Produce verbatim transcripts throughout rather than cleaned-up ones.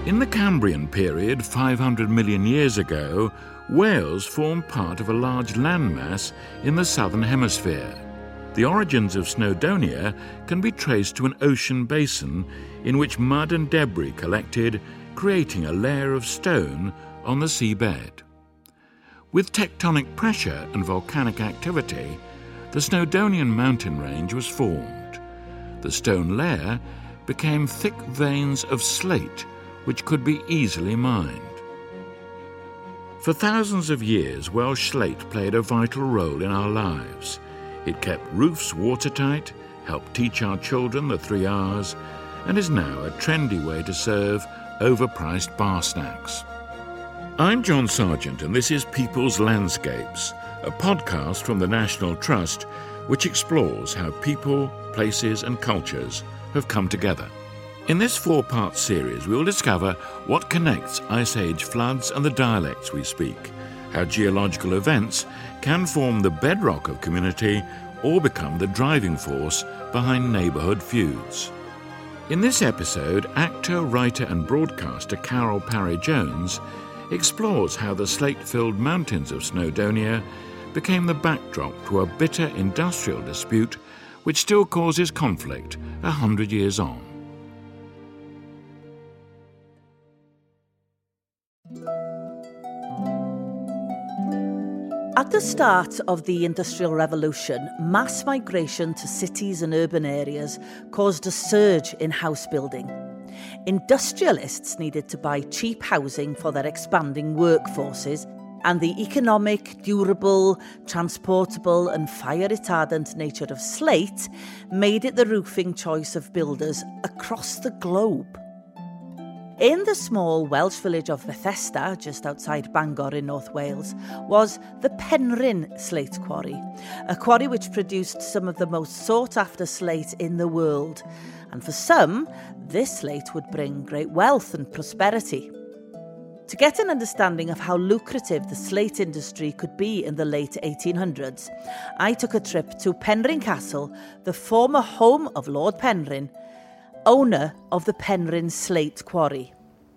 In the Cambrian period, five hundred million years ago, Wales formed part of a large landmass in the southern hemisphere. The origins of Snowdonia can be traced to an ocean basin in which mud and debris collected, creating a layer of stone on the seabed. With tectonic pressure and volcanic activity, the Snowdonian mountain range was formed. The stone layer became thick veins of slate which could be easily mined. For thousands of years, Welsh slate played a vital role in our lives. It kept roofs watertight, helped teach our children the three R's, and is now a trendy way to serve overpriced bar snacks. I'm John Sargent, and this is People's Landscapes, a podcast from the National Trust which explores how people, places and cultures have come together. In this four-part series, we'll discover what connects Ice Age floods and the dialects we speak, how geological events can form the bedrock of community or become the driving force behind neighbourhood feuds. In this episode, actor, writer and broadcaster Carol Parry-Jones explores how the slate-filled mountains of Snowdonia became the backdrop to a bitter industrial dispute which still causes conflict a hundred years on. At the start of the Industrial Revolution, mass migration to cities and urban areas caused a surge in house building. Industrialists needed to buy cheap housing for their expanding workforces, and the economic, durable, transportable and fire-retardant nature of slate made it the roofing choice of builders across the globe. In the small Welsh village of Bethesda, just outside Bangor in North Wales, was the Penrhyn slate quarry, a quarry which produced some of the most sought-after slate in the world. And for some, this slate would bring great wealth and prosperity. To get an understanding of how lucrative the slate industry could be in the late eighteen hundreds, I took a trip to Penrhyn Castle, the former home of Lord Penrhyn, owner of the Penrhyn Slate Quarry.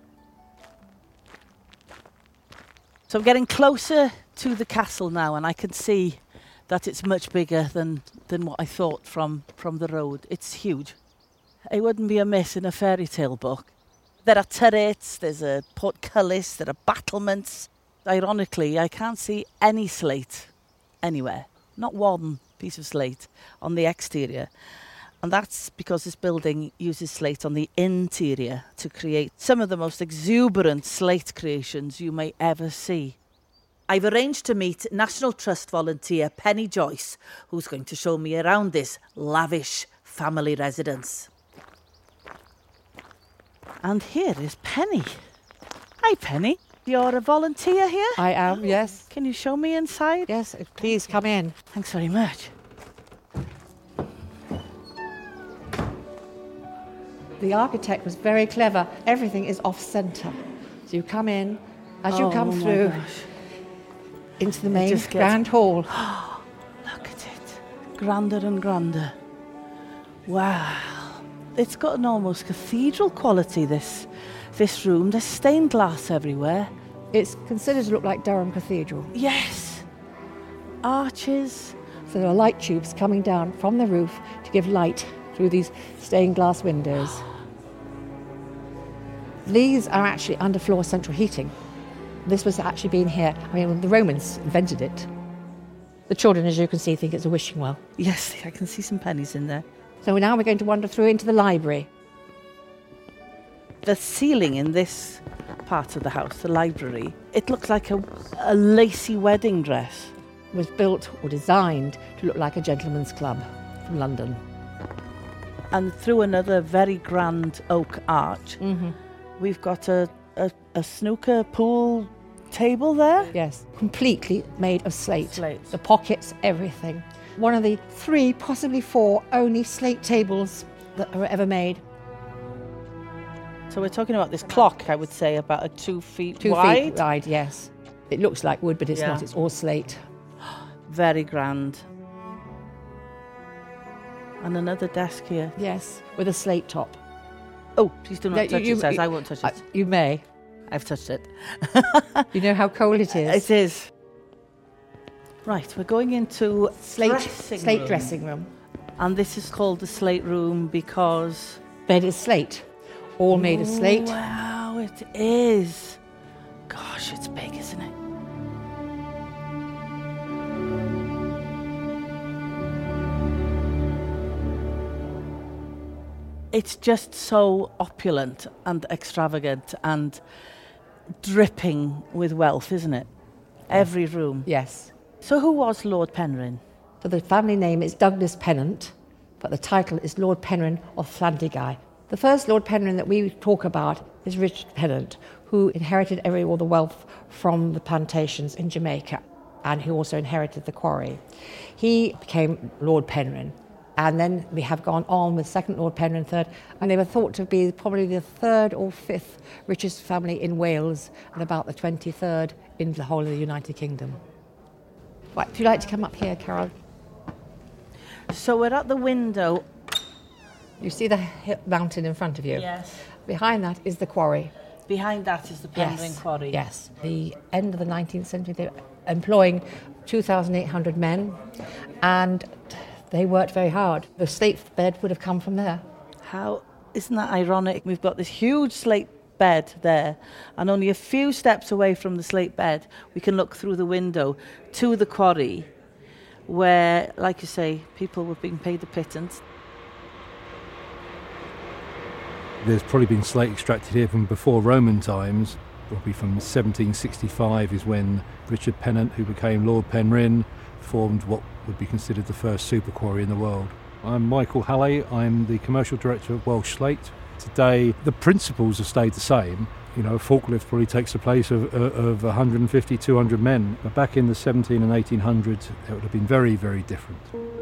So I'm getting closer to the castle now, and I can see that it's much bigger than, than what I thought from, from the road. It's huge. It wouldn't be amiss in a fairy tale book. There are turrets, there's a portcullis, there are battlements. Ironically, I can't see any slate anywhere. Not one piece of slate on the exterior. And that's because this building uses slate on the interior to create some of the most exuberant slate creations you may ever see. I've arranged to meet National Trust volunteer Penny Joyce, who's going to show me around this lavish family residence. And here is Penny. Hi, Penny. You're a volunteer here? I am, yes. Can you show me inside? Yes, please come in. Thanks very much. The architect was very clever. Everything is off-centre. So you come in, as you oh, come my through, gosh. into the main just gets- grand hall. Look at it. Grander and grander. Wow. It's got an almost cathedral quality, this, this room. There's stained glass everywhere. It's considered to look like Durham Cathedral. Yes. Arches. So there are light tubes coming down from the roof to give light through these stained glass windows. These are actually underfloor central heating. This was actually been here, I mean, the Romans invented it. The children, as you can see, think it's a wishing well. Yes, I can see some pennies in there. So now we're going to wander through into the library. The ceiling in this part of the house, the library, it looks like a, a lacy wedding dress. It was built or designed to look like a gentleman's club from London. And through another very grand oak arch, Mm-hmm. we've got a, a, a snooker pool table there. Yes, completely made of slate. Slate. The pockets, everything. One of the three, possibly four, only slate tables that are ever made. So we're talking about this clock, I would say, about a two feet Two wide. feet wide, yes. It looks like wood, but it's Yeah. not. It's all slate. Very grand. And another desk here. Yes, with a slate top. Oh, please do not No, touch you- it, says. you- I won't touch Uh, it. you may. I've touched it. You know how cold it is. It is. Right, we're going into Slate, dressing slate room. dressing room. And this is called the slate room because... Bed is slate. All made of slate. Wow, it is. Gosh, it's big, isn't it? It's just so opulent and extravagant and dripping with wealth, isn't it? Every room. Yes. So who was Lord Penrhyn? So the family name is Douglas Pennant, but the title is Lord Penrhyn of Llantygai. The first Lord Penrhyn that we talk about is Richard Pennant, who inherited every all the wealth from the plantations in Jamaica, and who also inherited the quarry. He became Lord Penrhyn, and then we have gone on with second Lord Penrhyn, third, and they were thought to be probably the third or fifth richest family in Wales, and about the twenty-third in the whole of the United Kingdom. Right, would you like to come up here, Carol? So we're at the window. You see the hill mountain in front of you? Yes. Behind that is the quarry. Behind that is the Penrhyn Quarry. Yes. The end of the nineteenth century, they were employing two thousand eight hundred men, and they worked very hard. The slate bed would have come from there. How, isn't that ironic? We've got this huge slate bed there, and only a few steps away from the slate bed, we can look through the window to the quarry, where, like you say, people were being paid a pittance. There's probably been slate extracted here from before Roman times. Probably from seventeen sixty-five is when Richard Pennant, who became Lord Penrhyn, formed what would be considered the first super quarry in the world. I'm Michael Halley. I'm the commercial director of Welsh Slate. Today, the principles have stayed the same. You know, a forklift probably takes the place of, of one hundred fifty, two hundred men. But back in the seventeen and eighteen hundreds, it would have been very, very different.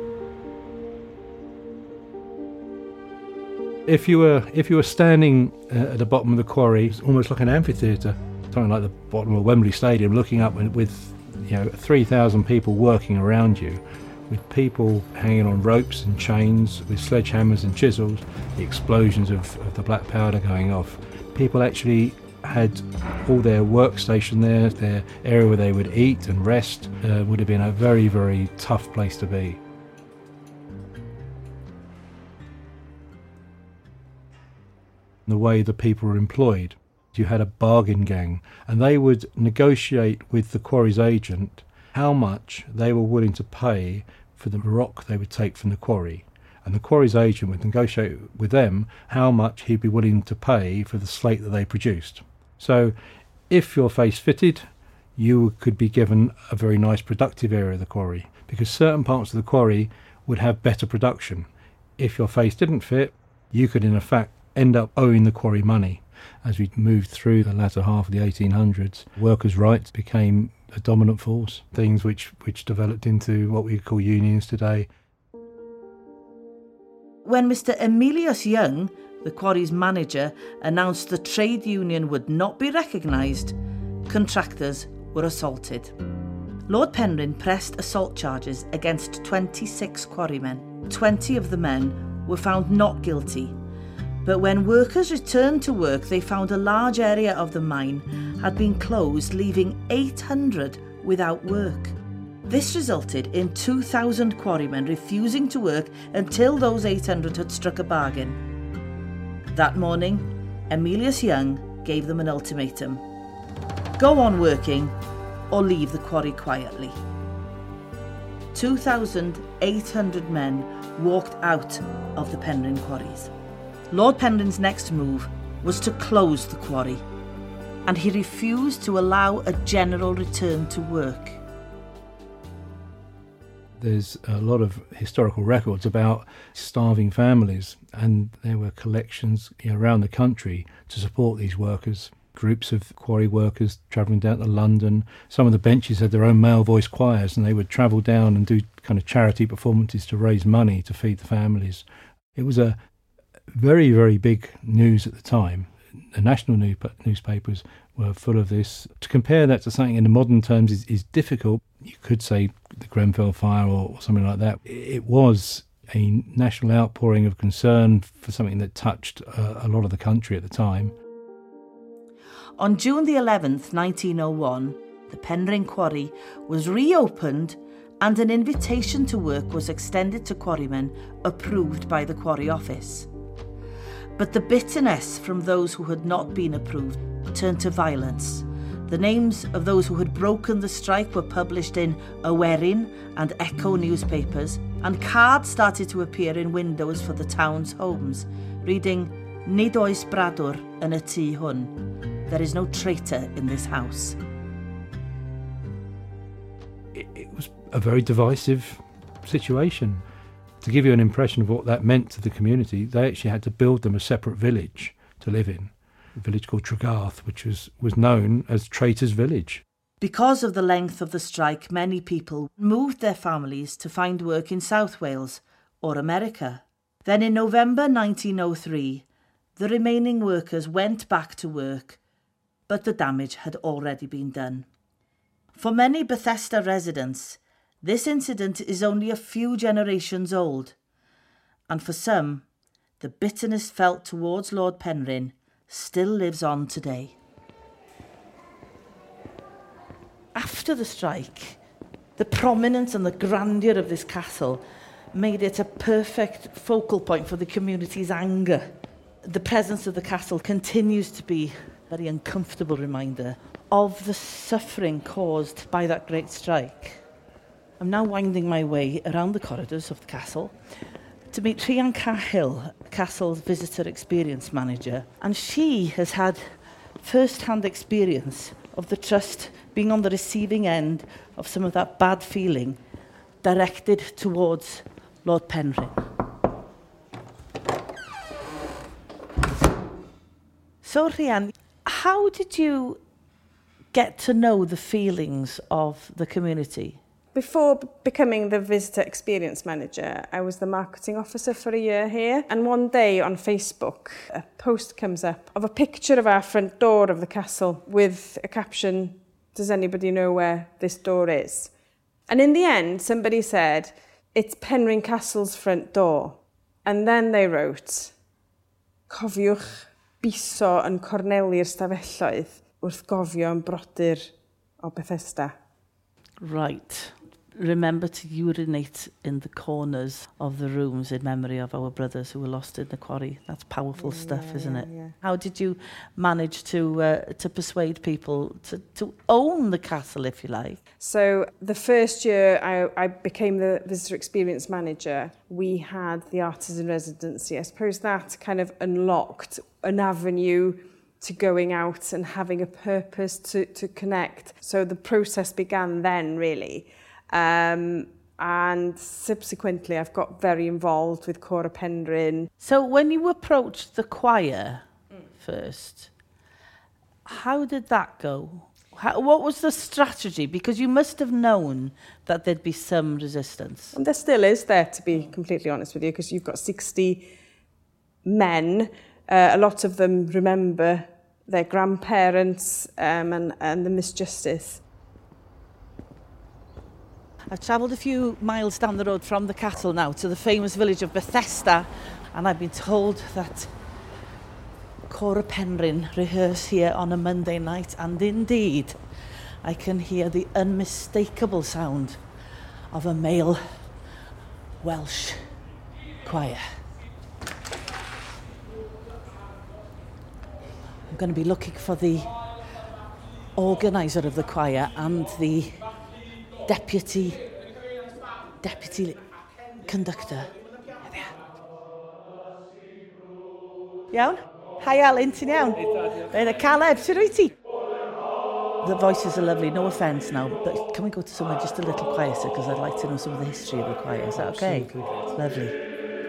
If you were if you were standing uh, at the bottom of the quarry, it's almost like an amphitheatre, something like the bottom of Wembley Stadium, looking up with, you know, three thousand people working around you, with people hanging on ropes and chains, with sledgehammers and chisels, the explosions of, of the black powder going off. People actually had all their workstation there, their area where they would eat and rest. Uh, would have been a very, very tough place to be. The way the people were employed. You had a bargain gang, and they would negotiate with the quarry's agent how much they were willing to pay for the rock they would take from the quarry. And the quarry's agent would negotiate with them how much he'd be willing to pay for the slate that they produced. So if your face fitted, you could be given a very nice productive area of the quarry, because certain parts of the quarry would have better production. If your face didn't fit, you could in effect end up owing the quarry money. As we moved through the latter half of the eighteen hundreds, workers' rights became a dominant force, things which, which developed into what we call unions today. When Mister Emilius Young, the quarry's manager, announced the trade union would not be recognised, contractors were assaulted. Lord Penrhyn pressed assault charges against twenty-six quarrymen. twenty of the men were found not guilty. But when workers returned to work, they found a large area of the mine had been closed, leaving eight hundred without work. This resulted in two thousand quarrymen refusing to work until those eight hundred had struck a bargain. That morning, Emilius Young gave them an ultimatum. Go on working or leave the quarry quietly. two thousand eight hundred men walked out of the Penrhyn quarries. Lord Penrhyn's next move was to close the quarry, and he refused to allow a general return to work. There's a lot of historical records about starving families, and there were collections, you know, around the country to support these workers. Groups of quarry workers travelling down to London. Some of the benches had their own male voice choirs, and they would travel down and do kind of charity performances to raise money to feed the families. It was a very, very big news at the time. The national new, newspapers were full of this. To compare that to something in the modern terms is, is difficult. You could say the Grenfell fire or, or something like that. It was a national outpouring of concern for something that touched uh, a lot of the country at the time. On June the eleventh, nineteen oh one, the Penrhyn Quarry was reopened and an invitation to work was extended to quarrymen approved by the Quarry Office. But the bitterness from those who had not been approved turned to violence. The names of those who had broken the strike were published in Awerin and Echo newspapers, and cards started to appear in windows for the town's homes, reading, "Nid oes bradwr yn y tŷ hwn. There is no traitor in this house." It, it was a very divisive situation. To give you an impression of what that meant to the community, they actually had to build them a separate village to live in. A village called Tregarth, which was, was known as Traitors' Village. Because of the length of the strike, many people moved their families to find work in South Wales or America. Then in November nineteen oh three, the remaining workers went back to work, but the damage had already been done. For many Bethesda residents, this incident is only a few generations old, and for some, the bitterness felt towards Lord Penrhyn still lives on today. After the strike, the prominence and the grandeur of this castle made it a perfect focal point for the community's anger. The presence of the castle continues to be a very uncomfortable reminder of the suffering caused by that great strike. I'm now winding my way around the corridors of the castle to meet Rhian Cahill, Castle's Visitor Experience Manager, and she has had first-hand experience of the Trust being on the receiving end of some of that bad feeling directed towards Lord Penrhyn. So, Rhian, how did you get to know the feelings of the community? Before becoming the Visitor Experience Manager, I was the marketing officer for a year here. And one day on Facebook, a post comes up of a picture of our front door of the castle with a caption, "Does anybody know where this door is?" And in the end, somebody said, "It's Penrhyn Castle's front door." And then they wrote, "Cofiwch biso yn corneli'r stafelloedd wrth gofio yn brodyr o Bethesda." Right. Remember to urinate in the corners of the rooms in memory of our brothers who were lost in the quarry. That's powerful yeah, stuff, isn't yeah, it? Yeah. How did you manage to uh, to persuade people to, to own the castle, if you like? So the first year I, I became the Visitor Experience Manager, we had the artisan residency. I suppose that kind of unlocked an avenue to going out and having a purpose to, to connect. So the process began then, really. Um, and subsequently I've got very involved with Cora Penrhyn. So when you approached the choir mm. first, how did that go? How, what was the strategy? Because you must have known that there'd be some resistance. And there still is there, to be completely honest with you, because you've got sixty men. Uh, a lot of them remember their grandparents um, and, and the misjustice. I've travelled a few miles down the road from the castle now to the famous village of Bethesda, and I've been told that Cora Penrhyn rehearse here on a Monday night, and indeed I can hear the unmistakable sound of a male Welsh choir. I'm going to be looking for the organiser of the choir and the deputy deputy conductor. Iawn? Hi Alan, ti'n iawn? Hey, Caleb, sut wyt ti? The voices are lovely, no offence now, but can we go to somewhere just a little quieter, because I'd like to know some of the history of the choir. Is that okay? Absolutely. Lovely.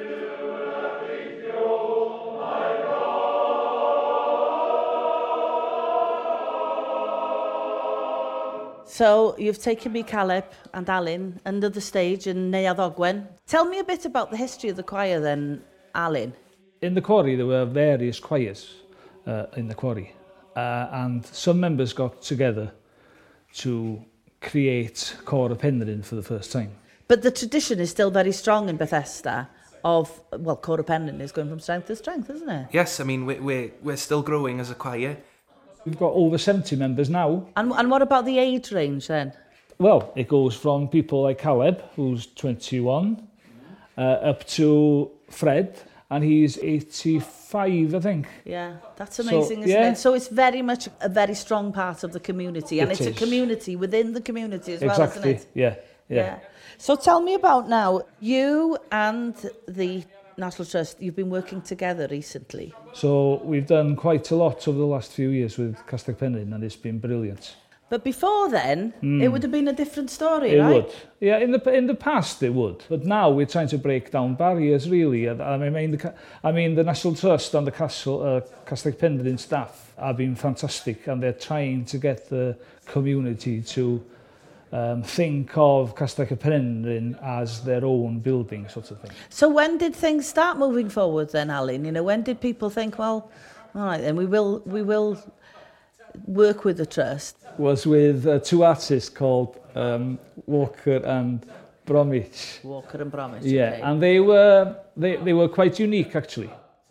So you've taken me, Caleb and Alan, under the stage in Neuadd Ogwen. Tell me a bit about the history of the choir then, Alan. In the quarry there were various choirs uh, in the quarry, uh, and some members got together to create Cora Penrhyn for the first time. But the tradition is still very strong in Bethesda of, well, Cora Penryn is going from strength to strength, isn't it? Yes, I mean, we're, we're, we're still growing as a choir. We've got over seventy members now. And, and what about the age range then? Well, it goes from people like Caleb, who's twenty-one, uh, up to Fred, and he's eighty-five, I think. Yeah, that's amazing, so, isn't yeah. it? So it's very much a very strong part of the community, and It it's is. a community within the community as exactly. well, isn't it? Yeah, yeah, yeah. So tell me about now, you and the National Trust, you've been working together recently. So we've done quite a lot over the last few years with Castell Penryn, and it's been brilliant. But before then, Mm. it would have been a different story, It right? would. Yeah, in the in the past it would. But now we're trying to break down barriers, really. And I mean, the, I mean, the National Trust and the Castle, uh, Castell Penryn staff have been fantastic, and they're trying to get the community to um, think of Castell Penryn as their own building, sort of thing. So when did things start moving forward then, Alan? You know, when did people think, well, all right, then we will we will work with the trust? Was with uh, two artists called um, Walker and Bromwich. Walker and Bromwich. Yeah, okay. and they were they, they were quite unique actually.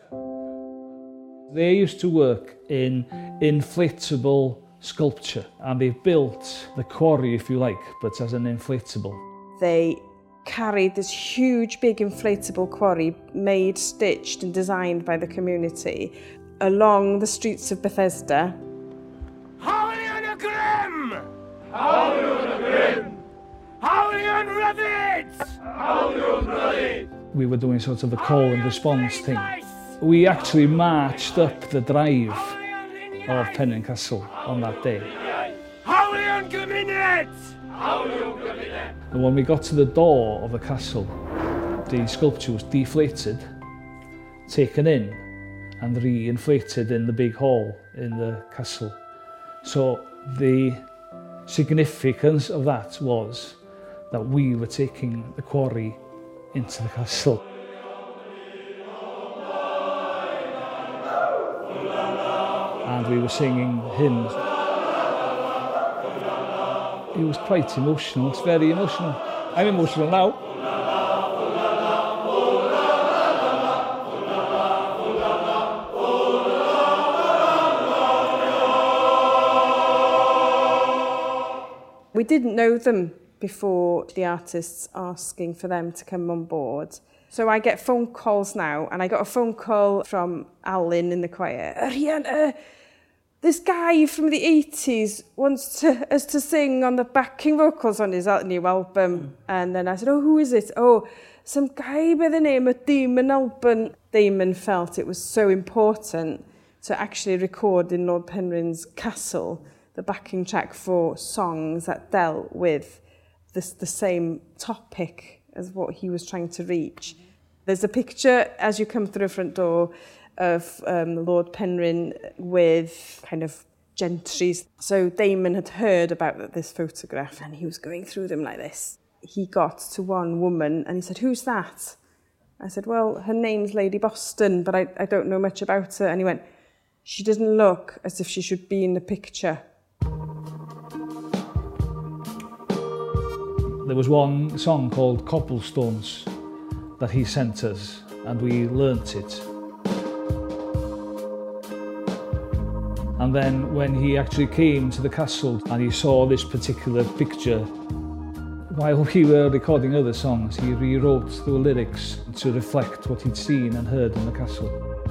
They used to work in inflatable sculpture, and they built the quarry, if you like, but as an inflatable. They carried this huge, big inflatable quarry made, stitched and designed by the community along the streets of Bethesda. Howlion Grim! Howlion Grim! Howlion Rabbit! Howlion Rabbit! We were doing sort of a call and response thing. We actually marched up the drive of Penryn Castle on that day. Howlion Gymuned! Howlion Gymuned! And when we got to the door of the castle, the sculpture was deflated, taken in, and re-inflated in the big hall in the castle. So the significance of that was that we were taking the quarry into the castle. And we were singing hymns. It was quite emotional, it's very emotional. I'm emotional now. We didn't know them before the artists asking for them to come on board. So I get phone calls now, and I got a phone call from Alan in the choir. Ariana, this guy from the eighties wants to, us to sing on the backing vocals on his new album. Mm. And then I said, oh, who is it? Oh, some guy by the name of Damon Alban. Damon felt it was so important to actually record in Lord Penryn's castle the backing track for songs that dealt with this, the same topic as what he was trying to reach. There's a picture as you come through the front door of um, Lord Penryn with kind of gentries. So Damon had heard about this photograph and he was going through them like this. He got to one woman and he said, who's that? I said, well, her name's Lady Boston, but I, I don't know much about her. And he went, she doesn't look as if she should be in the picture. There was one song called Cobblestones that he sent us, and we learnt it. And then when he actually came to the castle and he saw this particular picture, while we were recording other songs, he rewrote the lyrics to reflect what he'd seen and heard in the castle.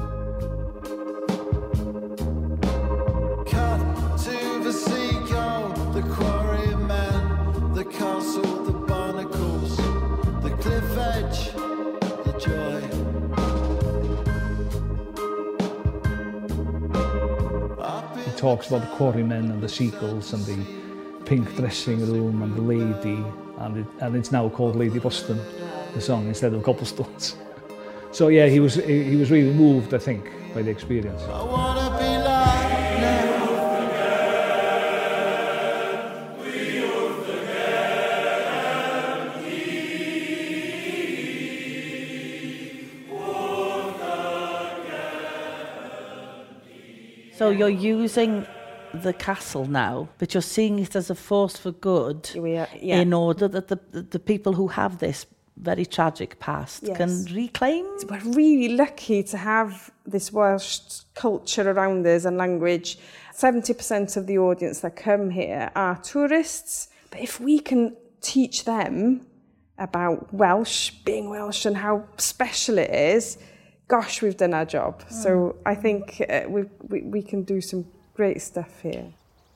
Talks about the quarrymen and the seagulls and the pink dressing room and the lady, and, it, and it's now called Lady Boston, the song, instead of Cobblestones. So yeah, he was he was really moved, I think, by the experience. I wanna be like now. So you're using the castle now, but you're seeing it as a force for good We are, yeah. in order that the, the people who have this very tragic past Yes. can reclaim. We're really lucky to have this Welsh culture around us and language. seventy percent of the audience that come here are tourists, but if we can teach them about Welsh, being Welsh and how special it is, gosh, we've done our job. Mm. So I think uh, we, we we can do some great stuff here.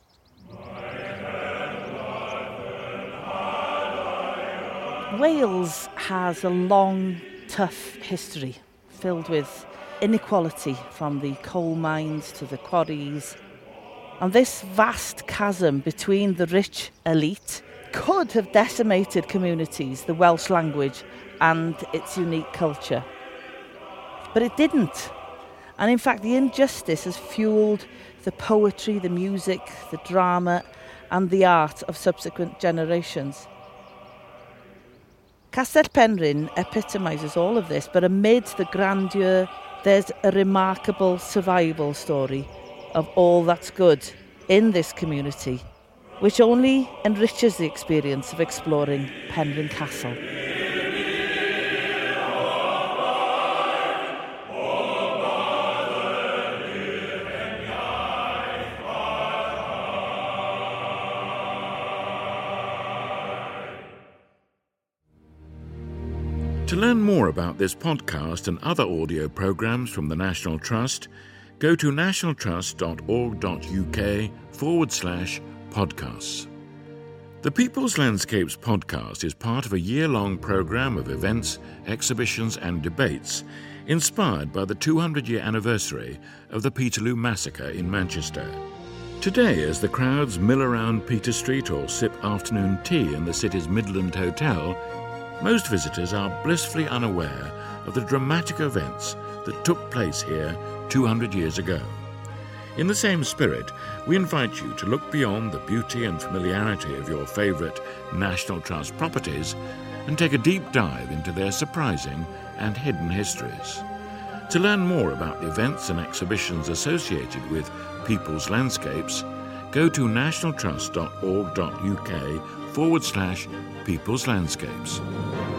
Wales has a long, tough history filled with inequality from the coal mines to the quarries. And this vast chasm between the rich elite could have decimated communities, the Welsh language and its unique culture. But it didn't. And in fact, the injustice has fueled the poetry, the music, the drama and the art of subsequent generations. Castell Penrhyn epitomises all of this, but amid the grandeur, there's a remarkable survival story of all that's good in this community, which only enriches the experience of exploring Penrhyn Castle. To learn more about this podcast and other audio programmes from the National Trust, go to nationaltrust.org.uk forward slash podcasts. The People's Landscapes podcast is part of a year-long programme of events, exhibitions and debates inspired by the two hundred year anniversary of the Peterloo Massacre in Manchester. Today, as the crowds mill around Peter Street or sip afternoon tea in the city's Midland Hotel, most visitors are blissfully unaware of the dramatic events that took place here two hundred years ago. In the same spirit, we invite you to look beyond the beauty and familiarity of your favourite National Trust properties and take a deep dive into their surprising and hidden histories. To learn more about the events and exhibitions associated with People's Landscapes, go to nationaltrust.org.uk forward slash People's Landscapes.